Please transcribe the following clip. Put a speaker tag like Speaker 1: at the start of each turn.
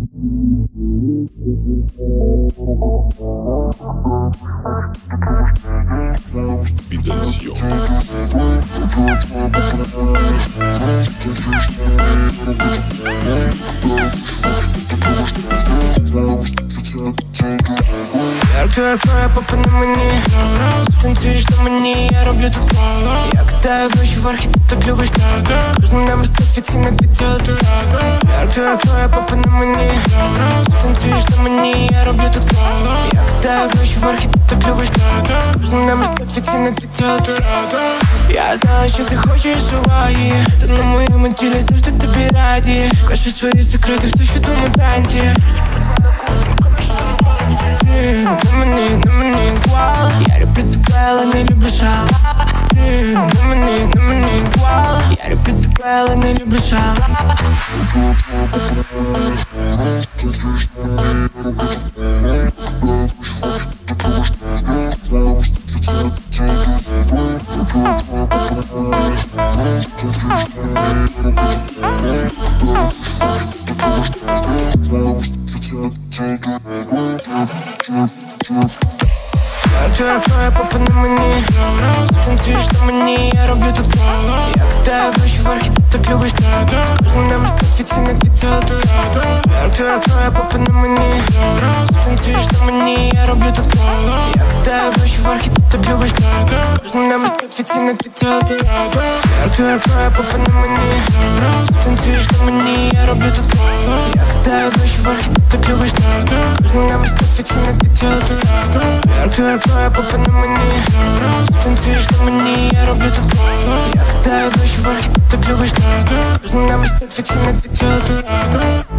Speaker 1: Intención.
Speaker 2: Яркая твоя попа на мені, танцюєш на мені, я роблю тут коло. Я кидаю гроші в архі, ти так любиш так. Кожним днем офіційно підтягу дорого. Яркая твоя попа на мені, танцюєш на мені, я роблю тут коло. Я кидаю гроші в архі, ти так любиш так. Кожним днем офіційно підтягу дорого. Я знаю, що ти хочеш уваги, та на моєму тілі завжди тобі раді. Кажеш свої секрети, все що тому танці. На мені гвал. Я люблю тебе, але не люблю шал. На мені гвал. Я люблю тебе, але не люблю шал. Яркая твоя попа на мені, танцюєш на мені, я роблю тут коло. Я кидаю гроші в архі, ти так любиш так. Кожним днем офіційно підтягу дорого. Яркая твоя попа на мені, танцюєш на мені, я роблю тут коло. Я кидаю гроші в архі, ти так любиш так. Кожним днем офіційно підтягу дорого. Яркая твоя попа на мені, танцюєш на мені, я роблю тут коло. Я кидаю гроші в архі, ти так любиш так. Кожним днем офіційно підтягу дорого. Яркая твоя попа на мені, танцюєш на мені, я роблю тут коло. Я кидаю гроші в архі, ти так любиш так. Кожним днем офіційно підтягу дорого.